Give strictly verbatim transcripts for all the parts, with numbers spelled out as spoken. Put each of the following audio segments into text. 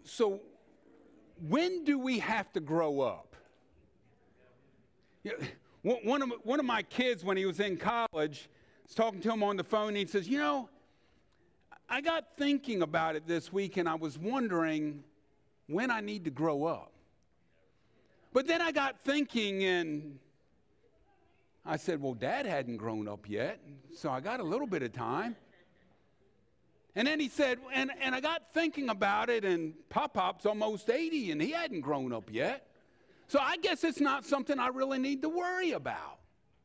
So when do we have to grow up? You know, one of one of my kids, when he was in college, I was talking to him on the phone, and he says, you know, I got thinking about it this week, and I was wondering when I need to grow up. But then I got thinking, and I said, well, Dad hadn't grown up yet, so I got a little bit of time. And then he said, and, and I got thinking about it, and Pop-Pop's almost eighty, and he hadn't grown up yet. So I guess it's not something I really need to worry about.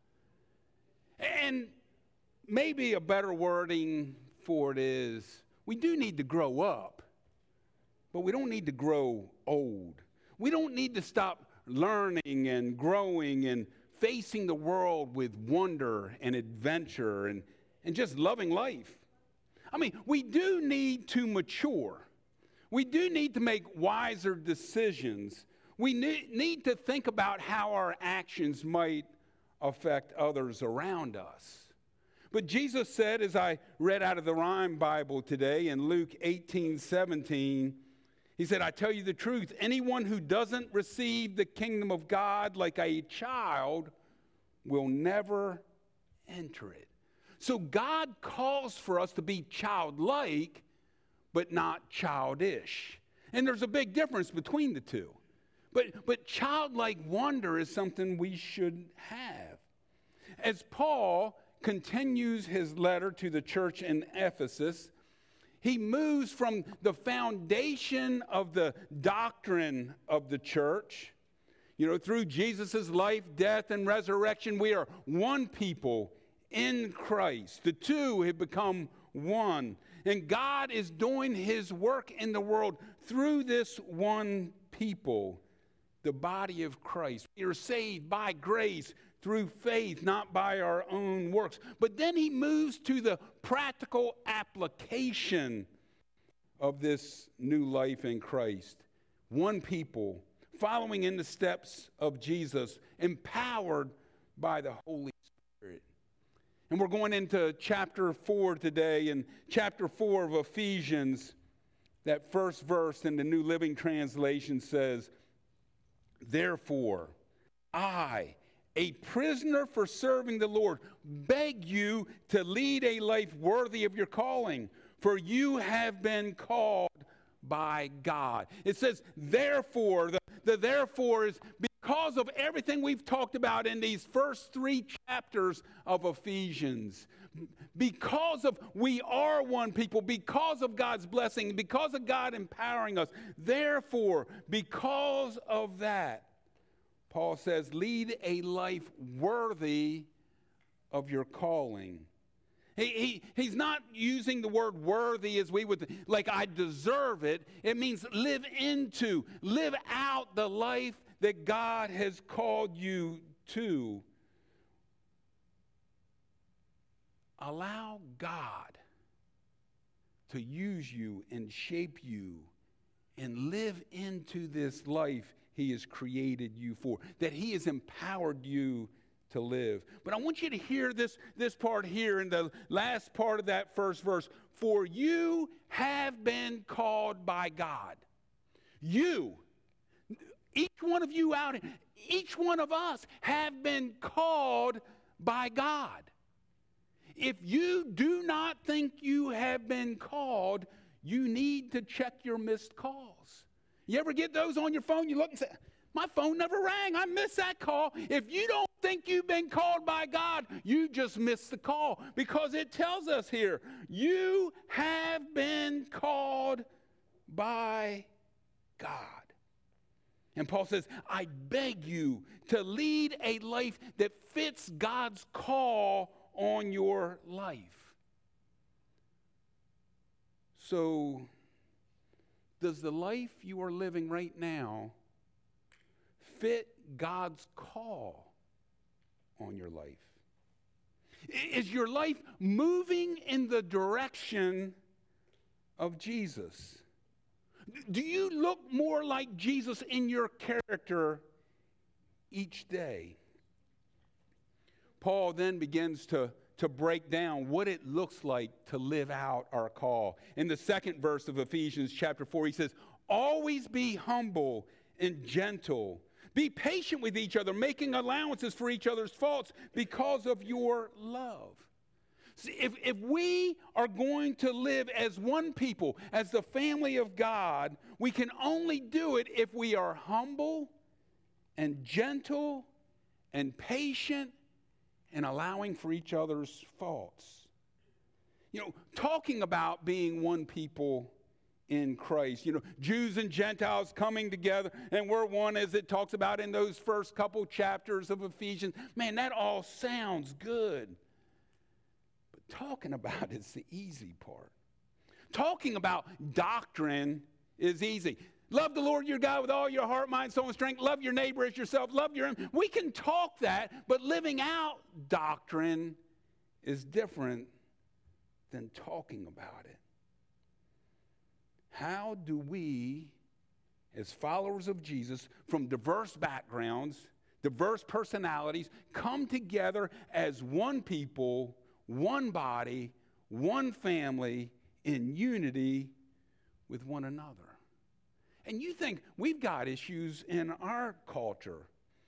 And maybe a better wording for it is, we do need to grow up, but we don't need to grow old. We don't need to stop learning and growing and facing the world with wonder and adventure and, and just loving life. I mean, we do need to mature. We do need to make wiser decisions. We need, need to think about how our actions might affect others around us. But Jesus said, as I read out of the Rhyme Bible today in Luke eighteen seventeen, he said, I tell you the truth, anyone who doesn't receive the kingdom of God like a child will never enter it. So God calls for us to be childlike, but not childish. And there's a big difference between the two. But, but childlike wonder is something we should have. As Paul continues his letter to the church in Ephesus, he moves from the foundation of the doctrine of the church. You know, through Jesus' life, death, and resurrection, we are one people in Christ. The two have become one. And God is doing his work in the world through this one people, the body of Christ. We are saved by grace through faith, not by our own works. But then he moves to the practical application of this new life in Christ. One people, following in the steps of Jesus, empowered by the Holy Spirit. And we're going into chapter four today, and chapter four of Ephesians, that first verse in the New Living Translation says, therefore, I, a prisoner for serving the Lord, beg you to lead a life worthy of your calling, for you have been called by God. It says, therefore, the, the therefore is because of everything we've talked about in these first three chapters of Ephesians. Because of we are one people, because of God's blessing, because of God empowering us. Therefore, because of that, Paul says, lead a life worthy of your calling. He, he, he's not using the word worthy as we would, like I deserve it. It means live into, live out the life that God has called you to. Allow God to use you and shape you and live into this life he has created you for, that he has empowered you to live. But I want you to hear this, this part here in the last part of that first verse. For you have been called by God. You, each one of you out, each one of us have been called by God. If you do not think you have been called, you need to check your missed calls. You ever get those on your phone? You look and say, my phone never rang. I missed that call. If you don't think you've been called by God, you just missed the call. Because it tells us here, you have been called by God. And Paul says, I beg you to lead a life that fits God's call on your life. So, does the life you are living right now fit God's call on your life? Is your life moving in the direction of Jesus? Do you look more like Jesus in your character each day? Paul then begins to to break down what it looks like to live out our call. In the second verse of Ephesians chapter four, he says, always be humble and gentle. Be patient with each other, making allowances for each other's faults because of your love. See, if, if we are going to live as one people, as the family of God, we can only do it if we are humble and gentle and patient and allowing for each other's faults. You know, talking about being one people in Christ. You know, Jews and Gentiles coming together, and we're one, as it talks about in those first couple chapters of Ephesians. Man, that all sounds good. But talking about it's the easy part. Talking about doctrine is easy. Love the Lord your God with all your heart, mind, soul, and strength. Love your neighbor as yourself. Love your enemy. We can talk that, but living out doctrine is different than talking about it. How do we, as followers of Jesus, from diverse backgrounds, diverse personalities, come together as one people, one body, one family, in unity with one another? And you think we've got issues in our culture.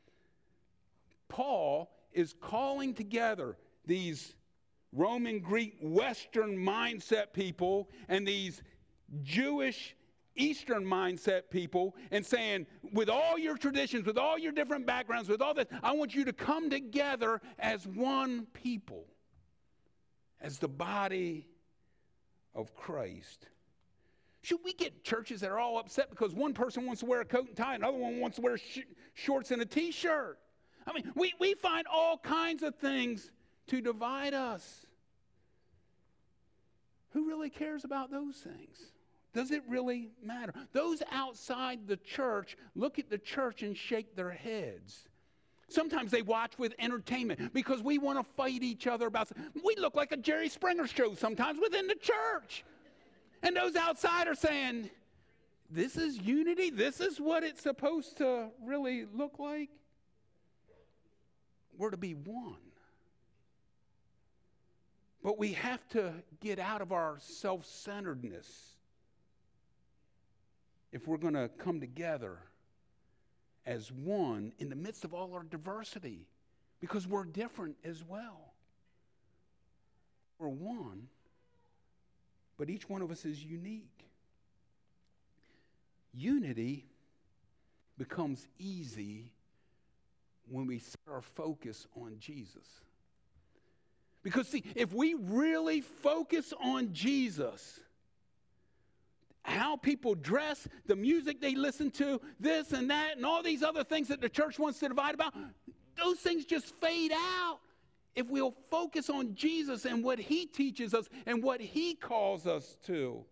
Paul is calling together these Roman, Greek, Western mindset people and these Jewish, Eastern mindset people and saying, with all your traditions, with all your different backgrounds, with all that, I want you to come together as one people, as the body of Christ. Should we get churches that are all upset because one person wants to wear a coat and tie, another one wants to wear sh- shorts and a t-shirt? I mean, we, we find all kinds of things to divide us. Who really cares about those things? Does it really matter? Those outside the church look at the church and shake their heads. Sometimes they watch with entertainment because we want to fight each other about something. We look like a Jerry Springer show sometimes within the church. And those outside are saying, this is unity? This is what it's supposed to really look like? We're to be one. But we have to get out of our self-centeredness if we're going to come together as one in the midst of all our diversity, because we're different as well. We're one, but each one of us is unique. Unity becomes easy when we set our focus on Jesus. Because see, if we really focus on Jesus, how people dress, the music they listen to, this and that, and all these other things that the church wants to divide about, those things just fade out if we'll focus on Jesus and what he teaches us and what he calls us to.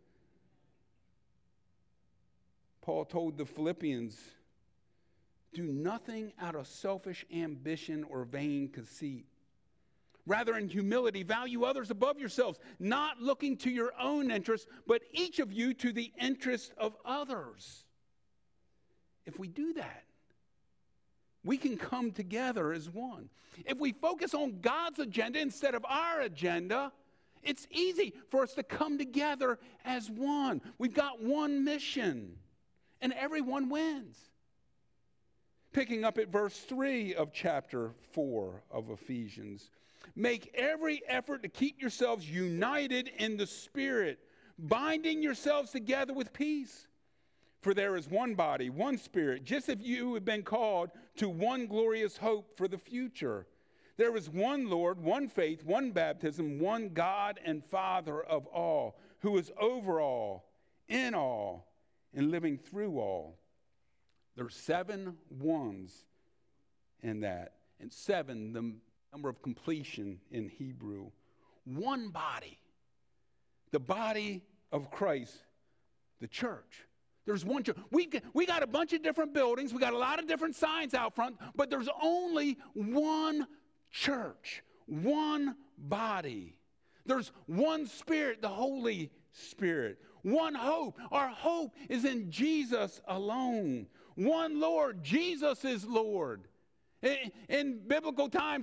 Paul told the Philippians, do nothing out of selfish ambition or vain conceit. Rather, in humility, value others above yourselves, not looking to your own interests, but each of you to the interest of others. If we do that, we can come together as one. If we focus on God's agenda instead of our agenda, it's easy for us to come together as one. We've got one mission, and everyone wins. Picking up at verse three of chapter four of Ephesians. Make every effort to keep yourselves united in the Spirit, binding yourselves together with peace. For there is one body, one Spirit, just as you have been called to one glorious hope for the future. There is one Lord, one faith, one baptism, one God and Father of all, who is over all, in all, and living through all. There are seven ones in that, and seven, the number of completion in Hebrew. One body, the body of Christ, the church. There's one church. We we got a bunch of different buildings. We got a lot of different signs out front, but there's only one church, one body. There's one Spirit, the Holy Spirit. One hope. Our hope is in Jesus alone. One Lord. Jesus is Lord. In, in biblical times, in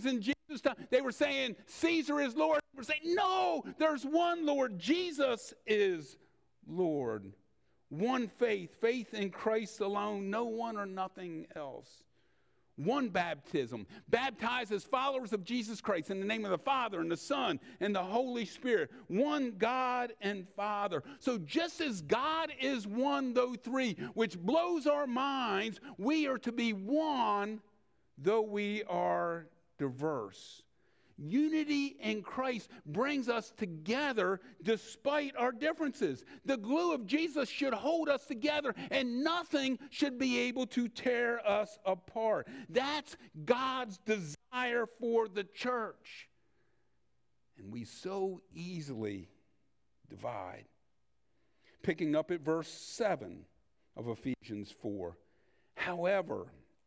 Jesus' time, they were saying, Caesar is Lord. They were saying, no, there's one Lord. Jesus is Lord. One faith, faith in Christ alone, no one or nothing else. One baptism, baptized as followers of Jesus Christ in the name of the Father and the Son and the Holy Spirit. One God and Father. So just as God is one, though three, which blows our minds, we are to be one, though we are diverse. Unity in Christ brings us together despite our differences. The glue of Jesus should hold us together, and nothing should be able to tear us apart. That's God's desire for the church. And we so easily divide. Picking up at verse seven of Ephesians four. However,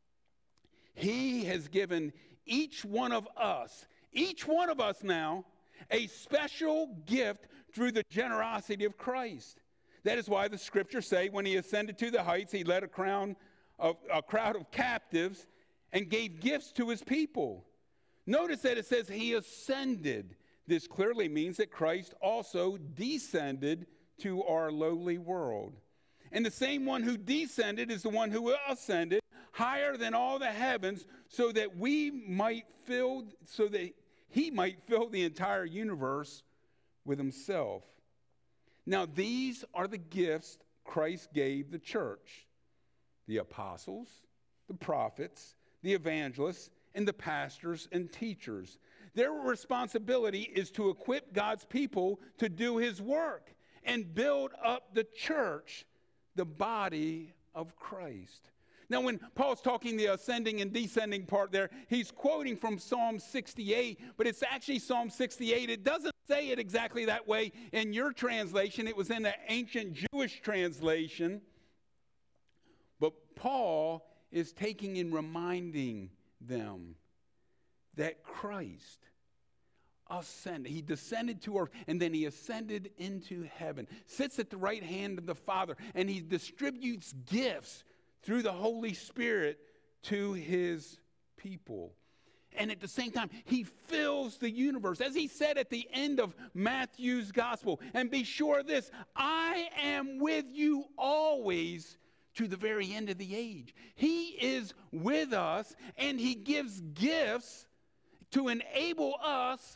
He has given each one of us Each one of us now, a special gift through the generosity of Christ. That is why the scriptures say when he ascended to the heights, he led a, crown of, a crowd of captives and gave gifts to his people. Notice that it says he ascended. This clearly means that Christ also descended to our lowly world. And the same one who descended is the one who ascended higher than all the heavens so that we might fill, so that he might fill the entire universe with himself. Now, these are the gifts Christ gave the church: the apostles, the prophets, the evangelists, and the pastors and teachers. Their responsibility is to equip God's people to do his work and build up the church, the body of Christ. Now, when Paul's talking the ascending and descending part there, he's quoting from Psalm sixty-eight, but it's actually Psalm sixty-eight. It doesn't say it exactly that way in your translation. It was in the ancient Jewish translation. But Paul is taking and reminding them that Christ ascended. He descended to earth, and then he ascended into heaven, sits at the right hand of the Father, and he distributes gifts through the Holy Spirit to his people. And at the same time, he fills the universe. As he said at the end of Matthew's gospel, and be sure of this, I am with you always to the very end of the age. He is with us, and he gives gifts to enable us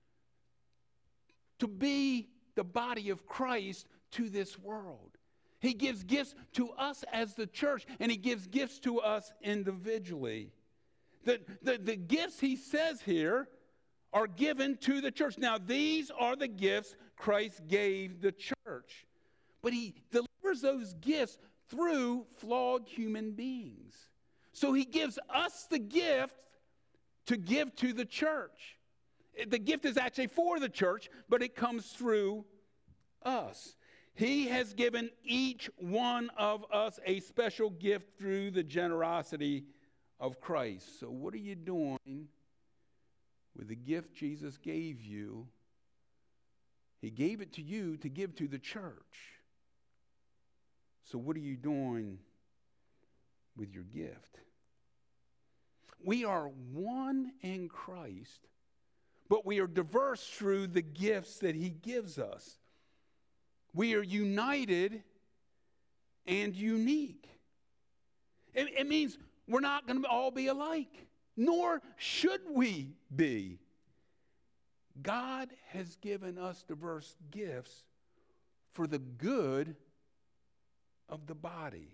to be the body of Christ to this world. He gives gifts to us as the church, and he gives gifts to us individually. The, the, the gifts he says here are given to the church. Now, these are the gifts Christ gave the church. But he delivers those gifts through flawed human beings. So he gives us the gift to give to the church. The gift is actually for the church, but it comes through us. He has given each one of us a special gift through the generosity of Christ. So what are you doing with the gift Jesus gave you? He gave it to you to give to the church. So what are you doing with your gift? We are one in Christ, but we are diverse through the gifts that he gives us. We are united and unique. It, it means we're not going to all be alike, nor should we be. God has given us diverse gifts for the good of the body.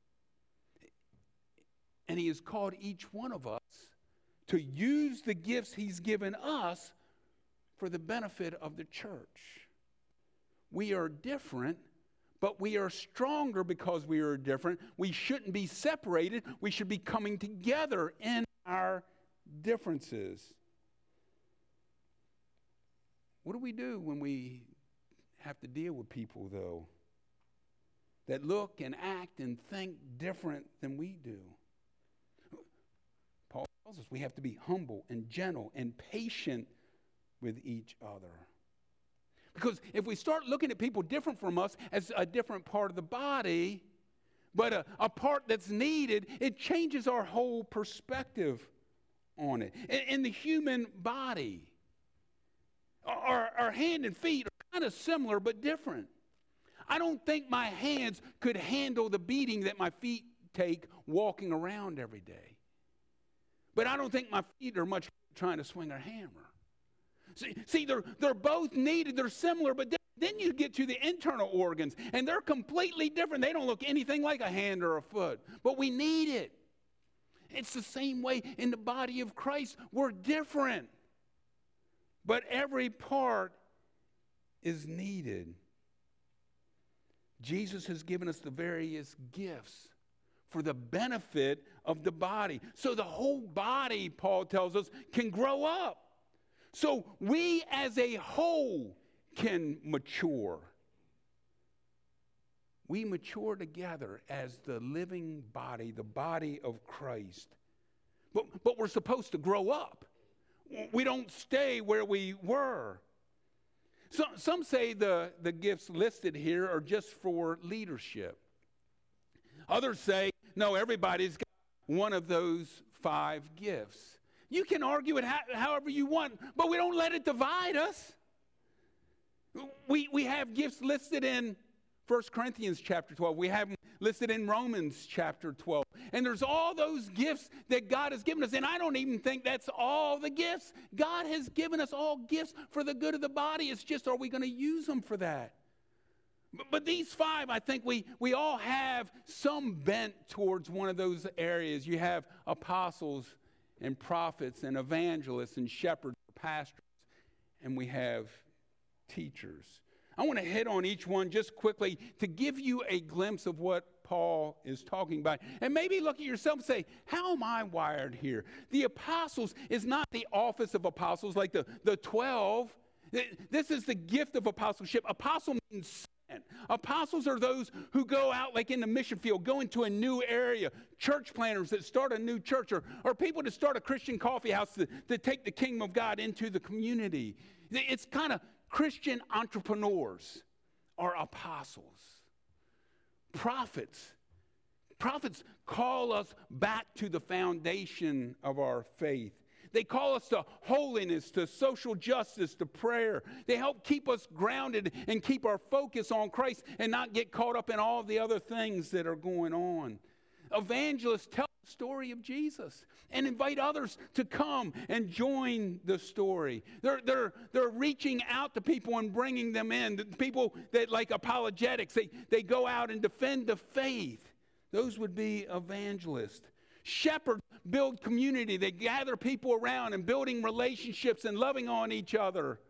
And he has called each one of us to use the gifts he's given us for the benefit of the church. We are different, but we are stronger because we are different. We shouldn't be separated. We should be coming together in our differences. What do we do when we have to deal with people, though, that look and act and think different than we do? Paul tells us we have to be humble and gentle and patient with each other. Because if we start looking at people different from us as a different part of the body, but a, a part that's needed, it changes our whole perspective on it. In, in the human body, our, our hand and feet are kind of similar but different. I don't think my hands could handle the beating that my feet take walking around every day. But I don't think my feet are much trying to swing a hammer. See, see they're, they're both needed. They're similar, but then, then you get to the internal organs, and they're completely different. They don't look anything like a hand or a foot, but we need it. It's the same way in the body of Christ. We're different, but every part is needed. Jesus has given us the various gifts for the benefit of the body. So the whole body, Paul tells us, can grow up. So we as a whole can mature. We mature together as the living body, the body of Christ. But, but we're supposed to grow up. We don't stay where we were. So, some say the, the gifts listed here are just for leadership. Others say, no, everybody's got one of those five gifts. You can argue it ho- however you want, but we don't let it divide us. We, we have gifts listed in First Corinthians chapter twelve. We have them listed in Romans chapter twelve. And there's all those gifts that God has given us. And I don't even think that's all the gifts. God has given us all gifts for the good of the body. It's just, are we going to use them for that? But, but these five, I think we, we all have some bent towards one of those areas. You have apostles and prophets and evangelists and shepherds, pastors, and we have teachers. I want to hit on each one just quickly to give you a glimpse of what Paul is talking about. And maybe look at yourself and say, how am I wired here? The apostles is not the office of apostles like the, the twelve. This is the gift of apostleship. Apostle means sent. Apostles are those who go out like in the mission field, go into a new area, church planners that start a new church, or, or people to start a Christian coffee house to, to take the kingdom of God into the community. It's kind of Christian entrepreneurs are apostles. Prophets. Prophets call us back to the foundation of our faith. They call us to holiness, to social justice, to prayer. They help keep us grounded and keep our focus on Christ and not get caught up in all the other things that are going on. Evangelists tell the story of Jesus and invite others to come and join the story. They're, they're, they're reaching out to people and bringing them in. The people that like apologetics, they, they go out and defend the faith. Those would be evangelists. Shepherds build community. They gather people around and building relationships and loving on each other.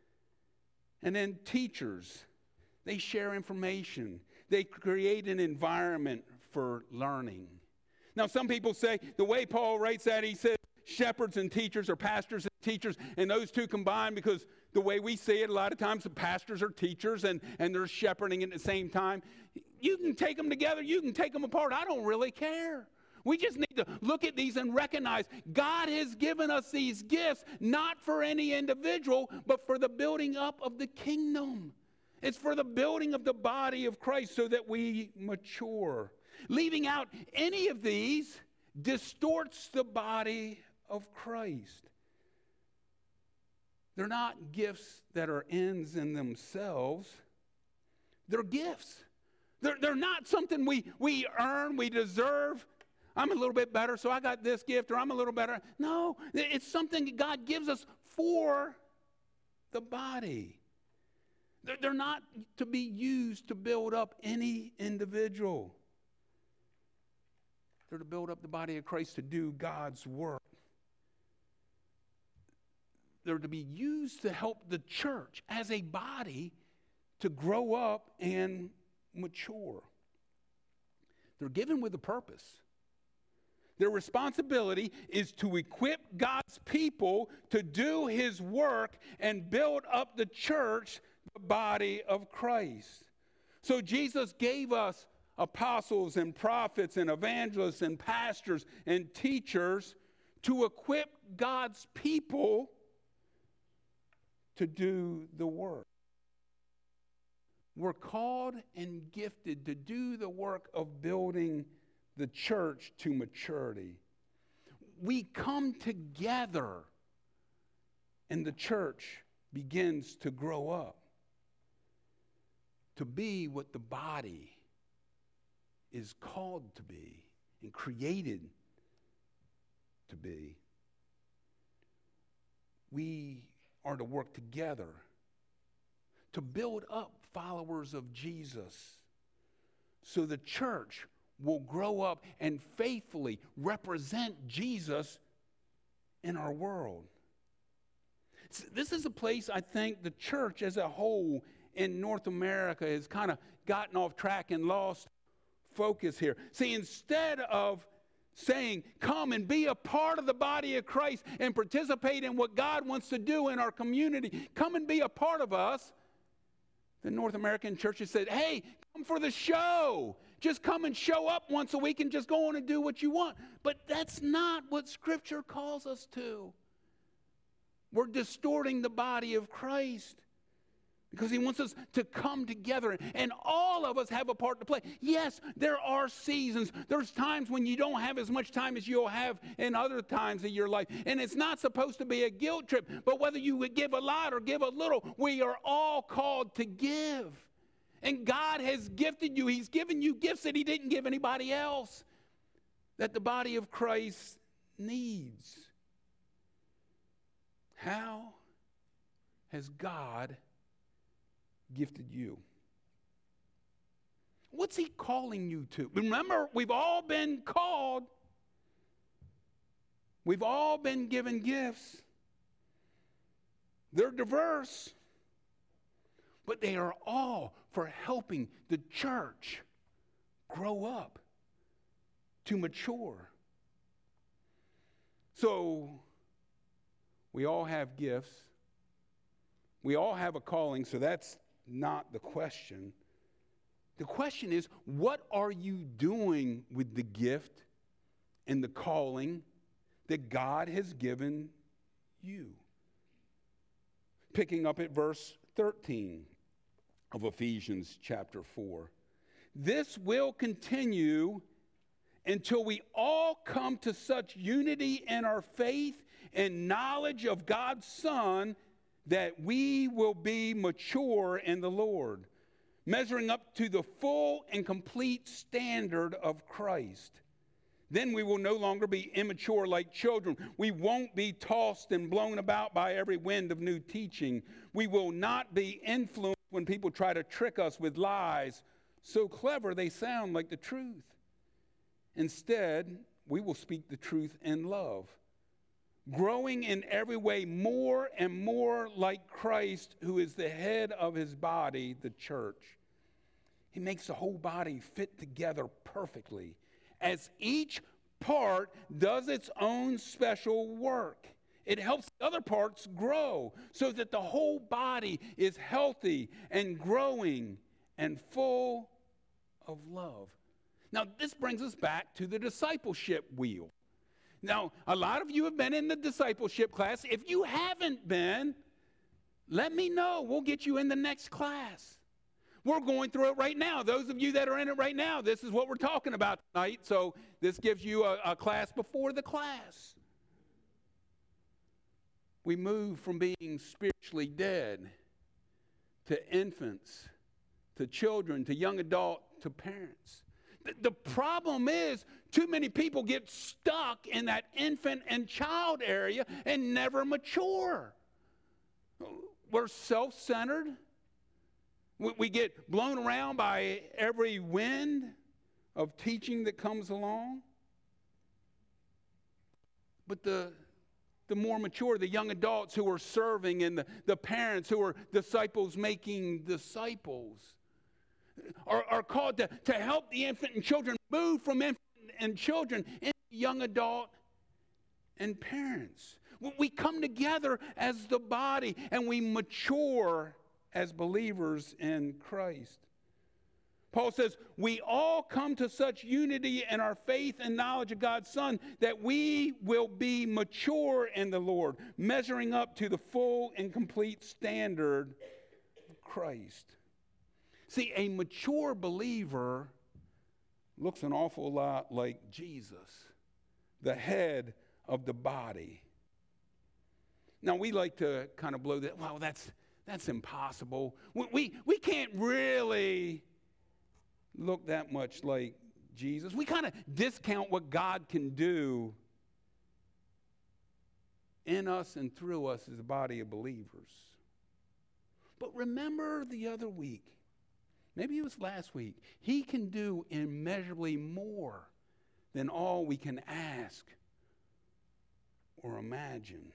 And then teachers, they share information. They create an environment for learning. Now, some people say, the way Paul writes that, he says shepherds and teachers, or pastors and teachers, and those two combined, because the way we see it, a lot of times the pastors are teachers and, and they're shepherding at the same time. You can take them together, you can take them apart. I don't really care. We just need to look at these and recognize God has given us these gifts, not for any individual, but for the building up of the kingdom. It's for the building of the body of Christ so that we mature. Leaving out any of these distorts the body of Christ. They're not gifts that are ends in themselves. They're gifts. They're, they're not something we, we earn, we deserve. I'm a little bit better, so I got this gift, or I'm a little better. No, it's something that God gives us for the body. They're, they're not to be used to build up any individual. They're to build up the body of Christ to do God's work. They're to be used to help the church as a body to grow up and mature. They're given with a purpose. Their responsibility is to equip God's people to do His work and build up the church, the body of Christ. So Jesus gave us apostles and prophets and evangelists and pastors and teachers to equip God's people to do the work. We're called and gifted to do the work of building the church to maturity. we come together and the church begins to grow up to be what the body is called to be and created to be. We are to work together to build up followers of Jesus so the church will grow up and faithfully represent Jesus in our world. This is a place I think the church as a whole in North America has kind of gotten off track and lost focus here. See, instead of saying, come and be a part of the body of Christ and participate in what God wants to do in our community, come and be a part of us, the North American churches said, hey, come for the show. Just come and show up once a week and just go on and do what you want. But that's not what Scripture calls us to. We're distorting the body of Christ because he wants us to come together, and all of us have a part to play. Yes, there are seasons. There's times when you don't have as much time as you'll have in other times of your life, and it's not supposed to be a guilt trip, but whether you would give a lot or give a little, we are all called to give. And God has gifted you. He's given you gifts that he didn't give anybody else, that the body of Christ needs. How has God gifted you? What's he calling you to? Remember, we've all been called. We've all been given gifts. They're diverse, but they are all for helping the church grow up, to mature. So, we all have gifts. We all have a calling, so that's not the question. The question is, what are you doing with the gift and the calling that God has given you? Picking up at verse thirteen of Ephesians chapter four. This will continue until we all come to such unity in our faith and knowledge of God's Son that we will be mature in the Lord, measuring up to the full and complete standard of Christ. Then we will no longer be immature like children. We won't be tossed and blown about by every wind of new teaching. We will not be influenced when people try to trick us with lies so clever they sound like the truth. Instead, we will speak the truth in love, growing in every way more and more like Christ, who is the head of his body, the church. He makes the whole body fit together perfectly, as each part does its own special work. It helps the other parts grow so that the whole body is healthy and growing and full of love. Now, this brings us back to the discipleship wheel. Now, a lot of you have been in the discipleship class. If you haven't been, let me know. We'll get you in the next class. We're going through it right now. Those of you that are in it right now, this is what we're talking about tonight. So this gives you a, a class before the class. We move from being spiritually dead to infants, to children, to young adult, to parents. The, the problem is too many people get stuck in that infant and child area and never mature. We're self-centered. We, we get blown around by every wind of teaching that comes along. But the The more mature, the young adults who are serving and the, the parents who are disciples making disciples are, are called to, to help the infant and children move from infant and children into young adult and parents. We come together as the body and we mature as believers in Christ. Paul says, we all come to such unity in our faith and knowledge of God's Son that we will be mature in the Lord, measuring up to the full and complete standard of Christ. See, a mature believer looks an awful lot like Jesus, the head of the body. Now, we like to kind of blow that, well, that's that's impossible. We, we, we can't really look that much like Jesus. We kind of discount what God can do in us and through us as a body of believers. But remember the other week, maybe it was last week, he can do immeasurably more than all we can ask or imagine.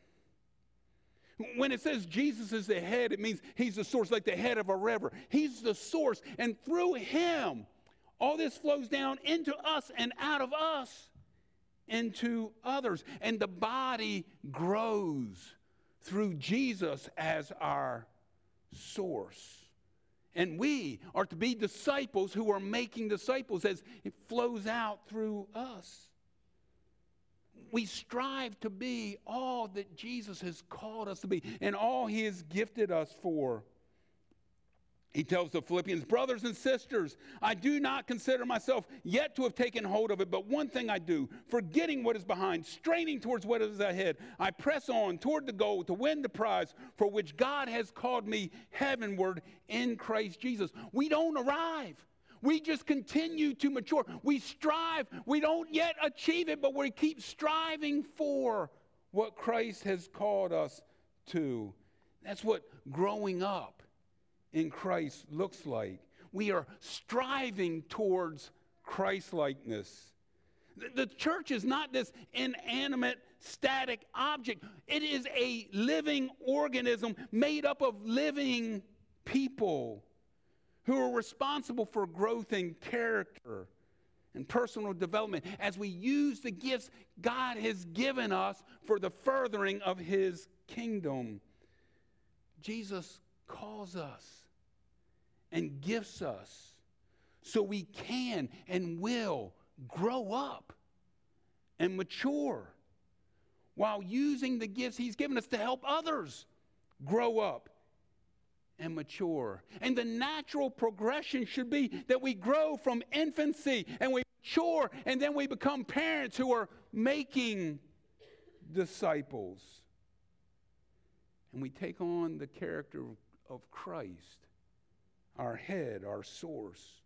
When it says Jesus is the head, it means he's the source, like the head of a river. He's the source, and through him, all this flows down into us and out of us into others. And the body grows through Jesus as our source. And we are to be disciples who are making disciples as it flows out through us. We strive to be all that Jesus has called us to be and all he has gifted us for. He tells the Philippians, brothers and sisters, I do not consider myself yet to have taken hold of it, but one thing I do, forgetting what is behind, straining towards what is ahead, I press on toward the goal to win the prize for which God has called me heavenward in Christ Jesus. We don't arrive. We just continue to mature. We strive. We don't yet achieve it, but we keep striving for what Christ has called us to. That's what growing up in Christ looks like. We are striving towards Christ-likeness. The church is not this inanimate, static object. It is a living organism made up of living people who are responsible for growth in character and personal development as we use the gifts God has given us for the furthering of his kingdom. Jesus calls us and gifts us so we can and will grow up and mature while using the gifts he's given us to help others grow up and mature. And the natural progression should be that we grow from infancy and we mature and then we become parents who are making disciples. And we take on the character of Christ, our head, our source.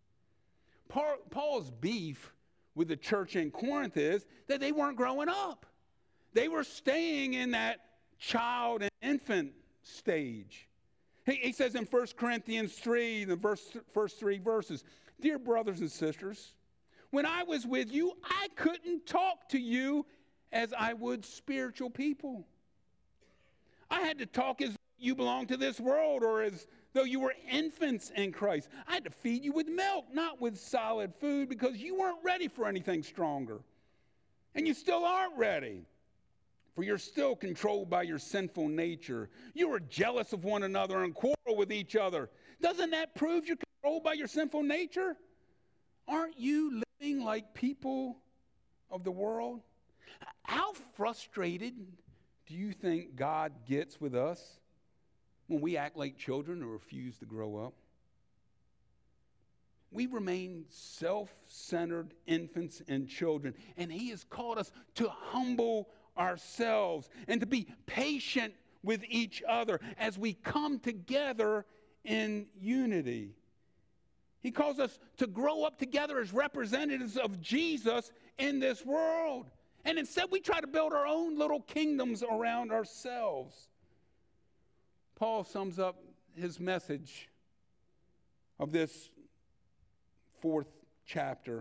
Paul's beef with the church in Corinth is that they weren't growing up. They were staying in that child and infant stage. He says in First Corinthians three, the verse, first three verses, dear brothers and sisters, when I was with you, I couldn't talk to you as I would spiritual people. I had to talk as you belong to this world or as though you were infants in Christ. I had to feed you with milk, not with solid food, because you weren't ready for anything stronger. And you still aren't ready. For you're still controlled by your sinful nature. You are jealous of one another and quarrel with each other. Doesn't that prove you're controlled by your sinful nature? Aren't you living like people of the world? How frustrated do you think God gets with us when we act like children or refuse to grow up? We remain self-centered infants and children, and he has called us to humble ourselves and to be patient with each other as we come together in unity. He calls us to grow up together as representatives of Jesus in this world. And instead we try to build our own little kingdoms around ourselves. Paul sums up his message of this fourth chapter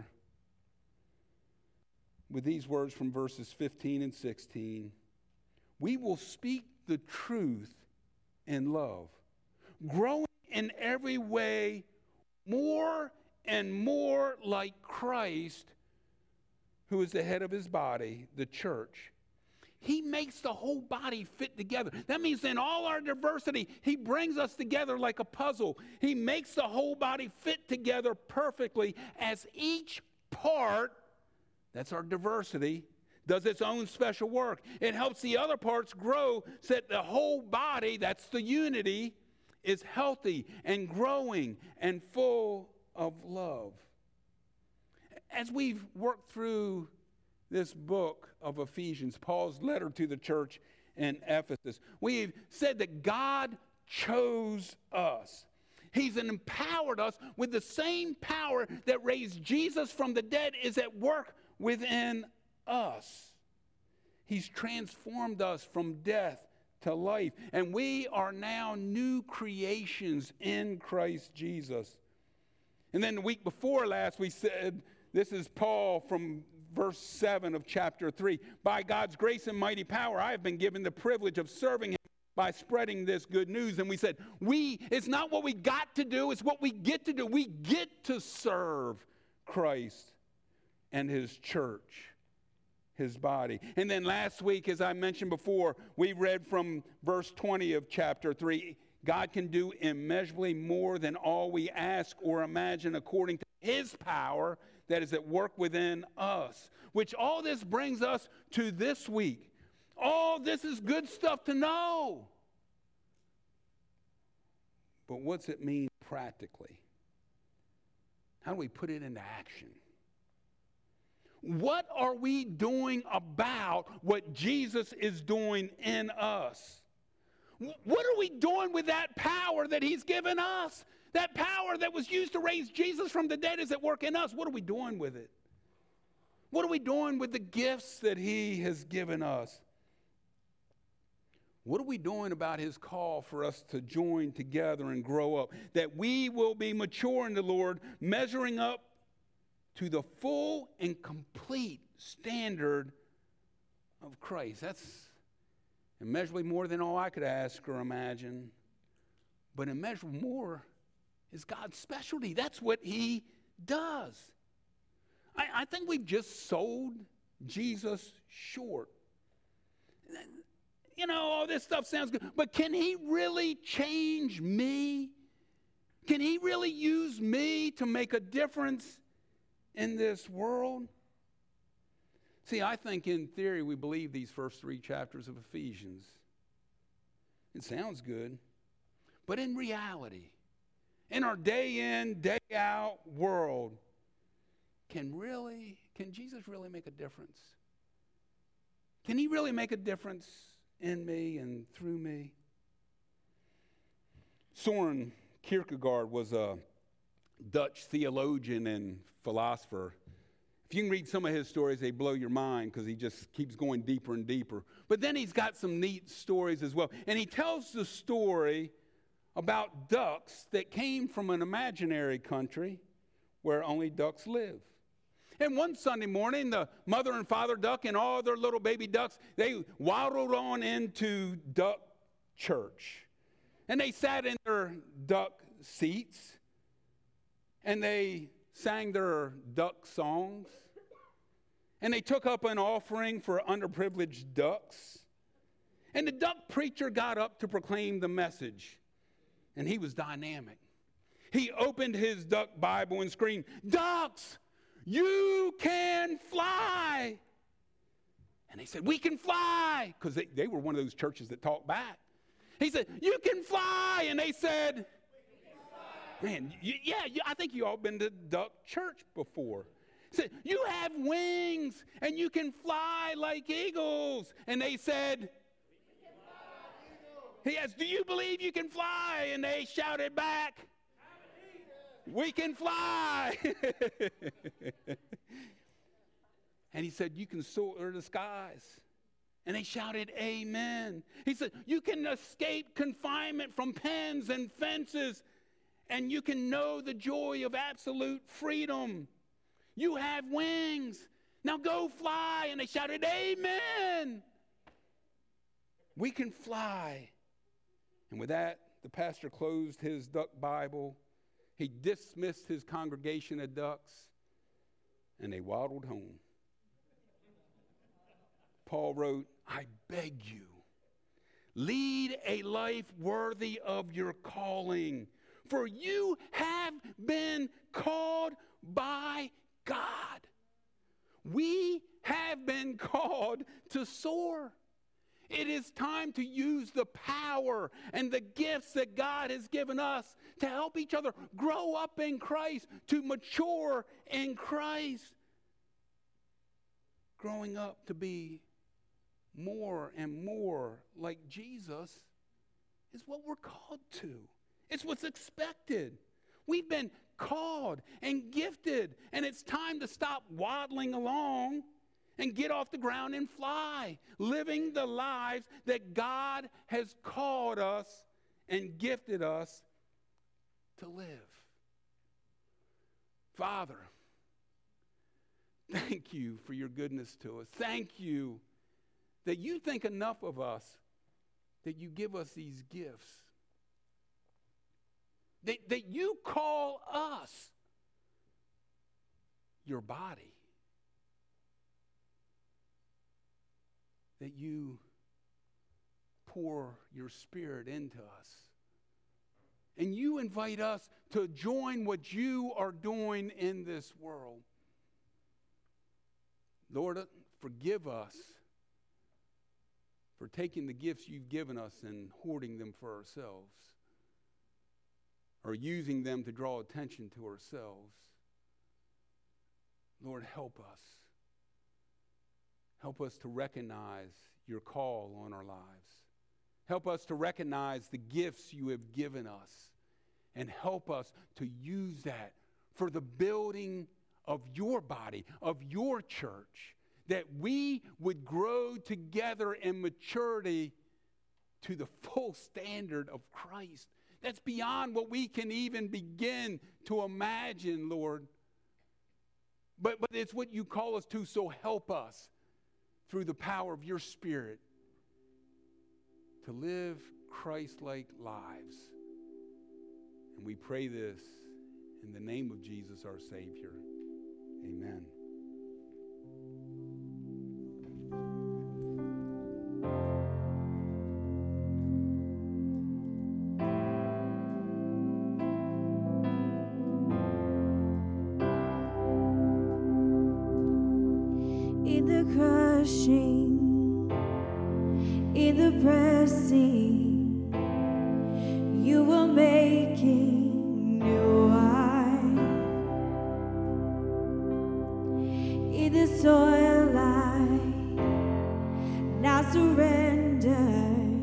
with these words from verses fifteen and sixteen. We will speak the truth in love, growing in every way more and more like Christ, who is the head of his body, the church. He makes the whole body fit together. That means in all our diversity, he brings us together like a puzzle. He makes the whole body fit together perfectly as each part, that's our diversity, does its own special work. It helps the other parts grow so that the whole body, that's the unity, is healthy and growing and full of love. As we've worked through this book of Ephesians, Paul's letter to the church in Ephesus, we've said that God chose us. He's empowered us with the same power that raised Jesus from the dead is at work within us. He's transformed us from death to life, and we are now new creations in Christ Jesus. And then the week before last, we said, this is Paul from verse seven of chapter three. By God's grace and mighty power, I have been given the privilege of serving him by spreading this good news. And we said, we, it's not what we got to do, it's what we get to do. We get to serve Christ and his church, his body. And then last week, as I mentioned before, we read from verse twenty of chapter three, God can do immeasurably more than all we ask or imagine according to his power that is at work within us. Which all this brings us to this week. All this is good stuff to know. But what's it mean practically? How do we put it into action? What are we doing about what Jesus is doing in us? What are we doing with that power that he's given us? That power that was used to raise Jesus from the dead is at work in us. What are we doing with it? What are we doing with the gifts that he has given us? What are we doing about his call for us to join together and grow up? That we will be mature in the Lord, measuring up to the full and complete standard of Christ. That's immeasurably more than all I could ask or imagine. But immeasurably more is God's specialty. That's what he does. I, I think we've just sold Jesus short. You know, all this stuff sounds good, but can he really change me? Can he really use me to make a difference in this world? See, I think in theory we believe these first three chapters of Ephesians. It sounds good, but in reality, in our day in, day out world, can really, can Jesus really make a difference? Can he really make a difference in me and through me? Soren Kierkegaard was a Dutch theologian and philosopher. If you can read some of his stories, they blow your mind because he just keeps going deeper and deeper. But then he's got some neat stories as well. And he tells the story about ducks that came from an imaginary country where only ducks live. And one Sunday morning, the mother and father duck and all their little baby ducks, they waddled on into duck church. And they sat in their duck seats, and they sang their duck songs. And they took up an offering for underprivileged ducks. And the duck preacher got up to proclaim the message. And he was dynamic. He opened his duck Bible and screamed, "Ducks, you can fly." And they said, "We can fly," because they, they were one of those churches that talk back. He said, "You can fly." And they said, "Man, you, yeah, you, I think you all been to duck church before." He said, "You have wings and you can fly like eagles." And they said, he asked, "Do you believe you can fly?" And they shouted back, "We can fly." And he said, "You can soar the skies." And they shouted, "Amen." He said, "You can escape confinement from pens and fences, and you can know the joy of absolute freedom. You have wings. Now go fly." And they shouted, "Amen. We can fly." And with that, the pastor closed his duck Bible. He dismissed his congregation of ducks, and they waddled home. Paul wrote, "I beg you, lead a life worthy of your calling, for you have been called by God." We have been called to soar. It is time to use the power and the gifts that God has given us to help each other grow up in Christ, to mature in Christ. growing up to be more and more like Jesus is what we're called to. It's what's expected. We've been called and gifted, and it's time to stop waddling along and get off the ground and fly, living the lives that God has called us and gifted us to live. Father, thank you for your goodness to us. Thank you that you think enough of us that you give us these gifts. That, that you call us your body. That you pour your Spirit into us. And you invite us to join what you are doing in this world. Lord, forgive us for taking the gifts you've given us and hoarding them for ourselves, or using them to draw attention to ourselves. Lord, help us. Help us to recognize your call on our lives. Help us to recognize the gifts you have given us, and help us to use that for the building of your body, of your church, that we would grow together in maturity to the full standard of Christ. That's beyond what we can even begin to imagine, Lord. But, but it's what you call us to, so help us through the power of your Spirit to live Christ-like lives. And we pray this in the name of Jesus, our Savior. Amen. In the crushing, in the pressing, you were making new wine. In the soil I now surrender,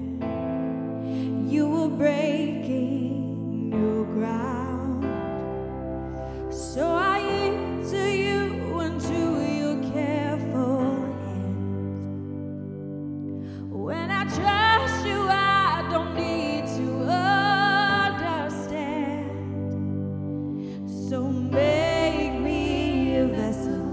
you were breaking new ground. So I yield to you and to your careful hand. When I trust you, I don't need to understand. So make me a vessel,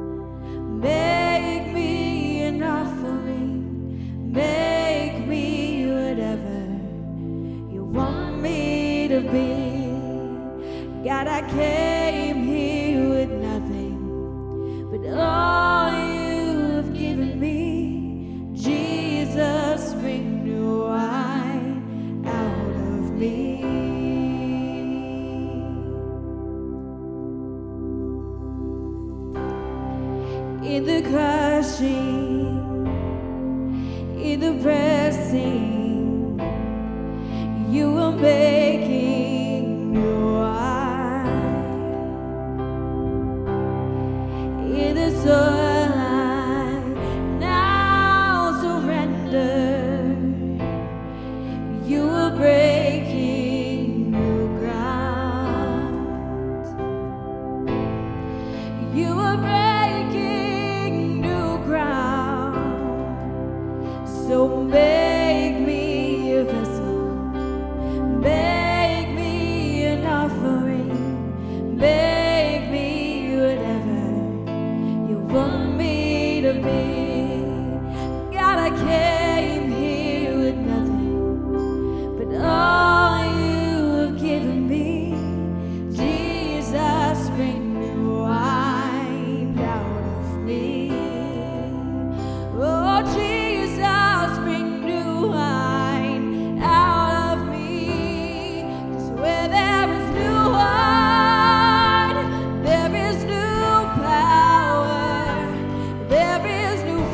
make me an offering, make me whatever you want me to be. God, I came here with nothing but all you have given me. Jesus, bring new wine out of me. In the crushing, in the pressing, you were making new wine. In the soil I now surrender, you were breaking new ground. You were breaking new ground. So make me a vessel, make me an offering, make me whatever you want me to be. God, I came here with nothing but all you have given me. Jesus, bring new wine out of me. Oh, Jesus, bring new wine out of me. 'Cause where there is new wine, there is new power, there is new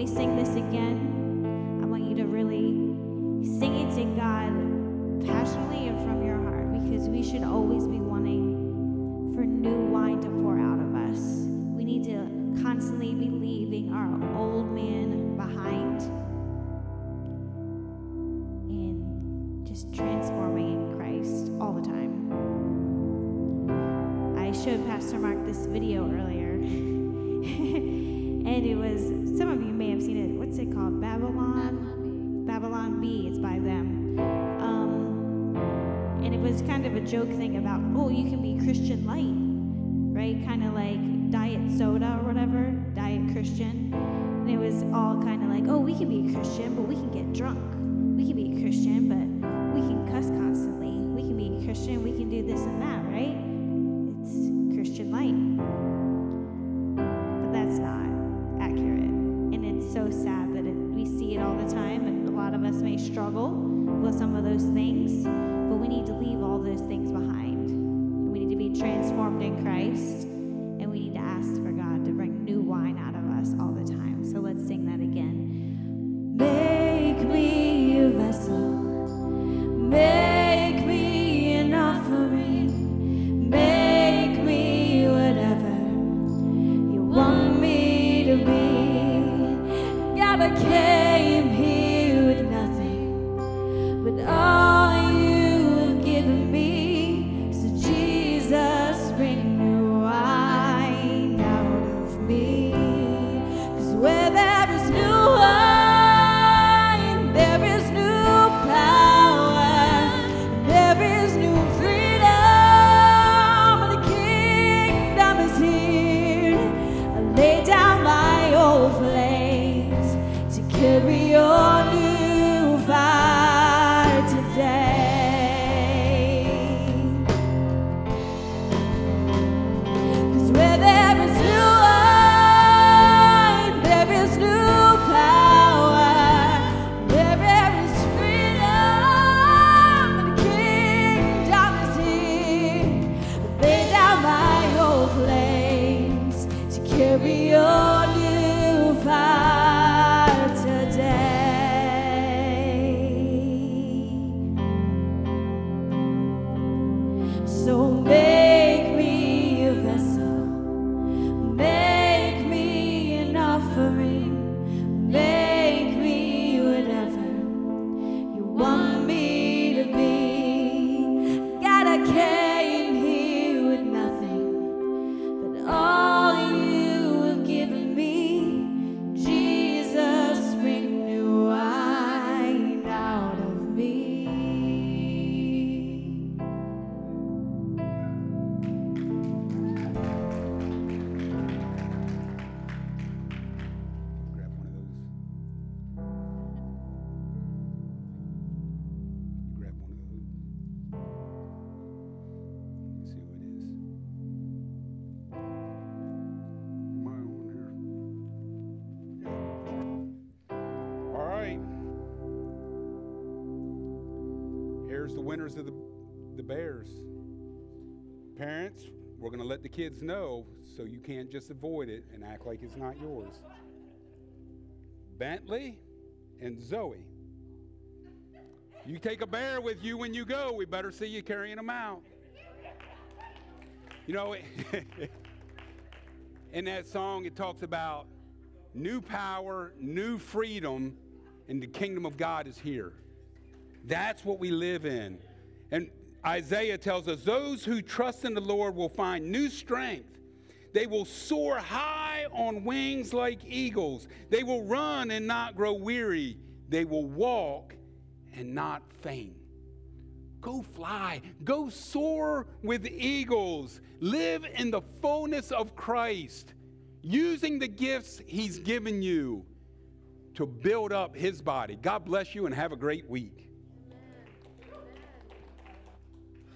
we sing this again, I want you to really sing it to God passionately and from your heart, because we should always be wanting for new wine to pour out of us. We need to constantly be leaving our old man behind and just transforming in Christ all the time. I showed Pastor Mark this video earlier, and it was, some of you may have seen it. What's it called? Babylon? Babylon B. It's by them. Um, and it was kind of a joke thing about, oh, you can be Christian light, right? Kind of like diet soda or whatever, diet Christian. And it was all kind of like, oh, we can be a Christian, but we can get drunk. We can be a Christian, but we can cuss constantly. We can be a Christian, we can do this and that, right? It's Christian light. But that's not accurate. And it's so sad that it, we see it all the time, and a lot of us may struggle with some of those things, but we need to leave all those things behind. And we need to be transformed in Christ, and we need to ask for God to bring new wine out of us all the time. So let's sing that again. Make me a vessel. Make me an offering. Make me whatever you want me to be. God, I came here with nothing but all you have given me. So Jesus, bring new wine out of me. 'Cause where there is new wine, there is new power, there is new freedom, and the kingdom is here. I lay down my old flames to carry your new fire today. 'Cause where there is new wine, there is new power, where there is freedom, and the kingdom is here. Lay down my old flames to carry your new fire today. So make me a vessel, make me an offering, make me whatever you want me to be. God, I came here with nothing but all you have given me. Jesus, bring new wine out of me. Grab one of those. Grab one of those. Let me see who it is. Am I on here? Yeah. All right. Here's the winners of the, the Bears. Parents, we're going to let the kids know so you can't just avoid it and act like it's not yours. Bentley and Zoe. You take a bear with you when you go. We better see you carrying them out. You know, in that song, it talks about new power, new freedom, and the kingdom of God is here. That's what we live in. And Isaiah tells us those who trust in the Lord will find new strength. They will soar high on wings like eagles. They will run and not grow weary. They will walk and not faint. Go fly. Go soar with eagles. Live in the fullness of Christ, using the gifts he's given you to build up his body. God bless you and have a great week.